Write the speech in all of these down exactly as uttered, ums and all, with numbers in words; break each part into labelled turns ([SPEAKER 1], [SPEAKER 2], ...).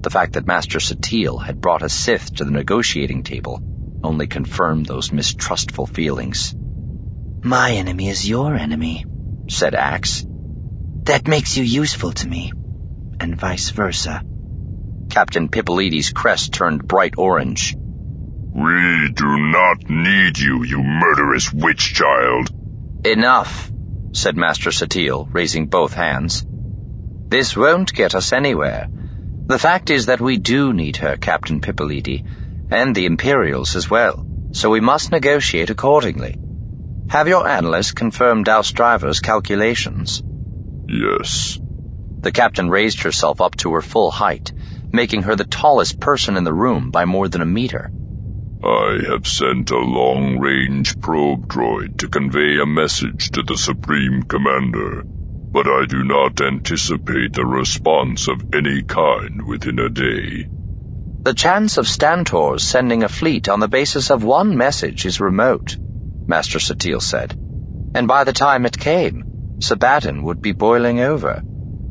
[SPEAKER 1] The fact that Master Satele had brought a Sith to the negotiating table only confirmed those mistrustful feelings.
[SPEAKER 2] "My enemy is your enemy," said Axe. "That makes you useful to me, and vice versa."
[SPEAKER 1] Captain Pipolidi's crest turned bright orange.
[SPEAKER 3] "We do not need you, you murderous witch child."
[SPEAKER 1] "Enough," said Master Satele, raising both hands. "This won't get us anywhere. The fact is that we do need her, Captain Pipolidi, and the Imperials as well, so we must negotiate accordingly. Have your analysts confirmed Douse Driver's calculations?"
[SPEAKER 3] "Yes."
[SPEAKER 1] The captain raised herself up to her full height, making her the tallest person in the room by more than a meter.
[SPEAKER 3] "I have sent a long-range probe droid to convey a message to the Supreme Commander, but I do not anticipate a response of any kind within a day."
[SPEAKER 1] "The chance of Stantor's sending a fleet on the basis of one message is remote," Master Satele said. "And by the time it came, Sabaton would be boiling over."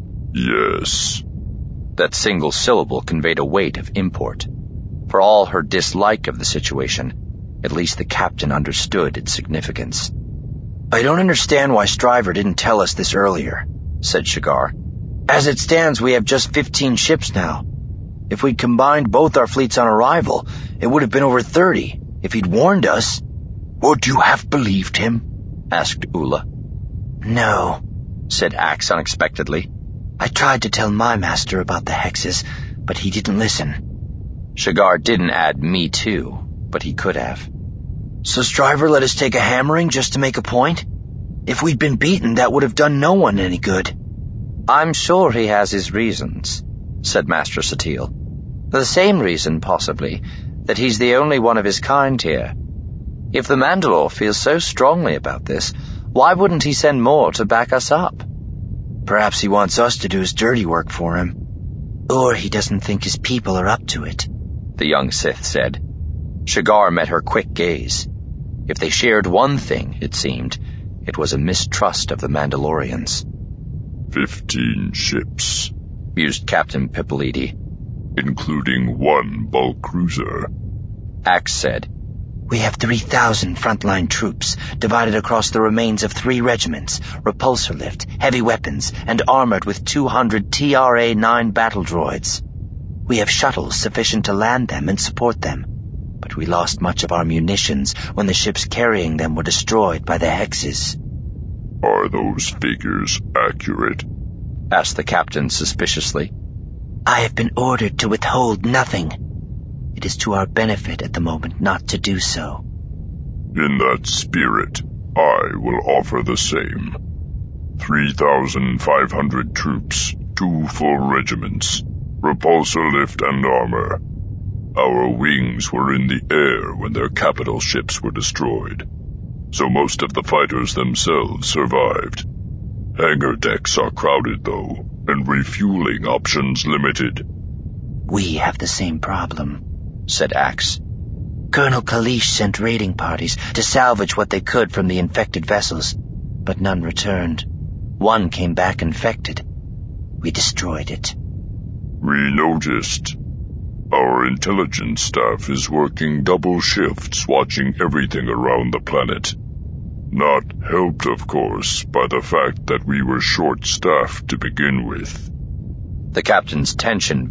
[SPEAKER 3] "Yes."
[SPEAKER 1] That single syllable conveyed a weight of import. For all her dislike of the situation, at least the captain understood its significance.
[SPEAKER 2] "I don't understand why Stryver didn't tell us this earlier," said Shigar. "As it stands, we have just fifteen ships now. If we'd combined both our fleets on arrival, it would have been over thirty. If he'd warned us..."
[SPEAKER 4] "Would you have believed him?"
[SPEAKER 1] asked Ula.
[SPEAKER 2] "No,"
[SPEAKER 1] said Axe unexpectedly.
[SPEAKER 2] "I tried to tell my master about the hexes, but he didn't listen."
[SPEAKER 1] Shigar didn't add me too, but he could have.
[SPEAKER 2] "So Stryver let us take a hammering just to make a point? If we'd been beaten, that would have done no one any good."
[SPEAKER 1] "I'm sure he has his reasons," said Master Satele. "The same reason, possibly, that he's the only one of his kind here. If the Mandalore feels so strongly about this, why wouldn't he send more to back us up?"
[SPEAKER 2] "Perhaps he wants us to do his dirty work for him. Or he doesn't think his people are up to it,"
[SPEAKER 1] the young Sith said. Shigar met her quick gaze. If they shared one thing, it seemed, it was a mistrust of the Mandalorians.
[SPEAKER 3] Fifteen ships,
[SPEAKER 1] mused Captain Pipolidi.
[SPEAKER 3] "Including one bulk cruiser,"
[SPEAKER 1] Axe said.
[SPEAKER 2] "We have three thousand frontline troops, divided across the remains of three regiments, repulsor lift, heavy weapons, and armored with two hundred T R A nine battle droids. We have shuttles sufficient to land them and support them, but we lost much of our munitions when the ships carrying them were destroyed by the hexes."
[SPEAKER 3] "Are those figures accurate?"
[SPEAKER 1] asked the captain suspiciously.
[SPEAKER 2] "I have been ordered to withhold nothing. It is to our benefit at the moment not to do so."
[SPEAKER 3] "In that spirit, I will offer the same. Three thousand five hundred troops, two full regiments, repulsor lift and armor. Our wings were in the air when their capital ships were destroyed, so most of the fighters themselves survived. Hangar decks are crowded, though, and refueling options limited."
[SPEAKER 2] "We have the same problem," said Axe. "Colonel Kalish sent raiding parties to salvage what they could from the infected vessels, but none returned. One came back infected. We destroyed it."
[SPEAKER 3] "We noticed. Our intelligence staff is working double shifts watching everything around the planet. Not helped, of course, by the fact that we were short-staffed to begin with."
[SPEAKER 1] The captain's tension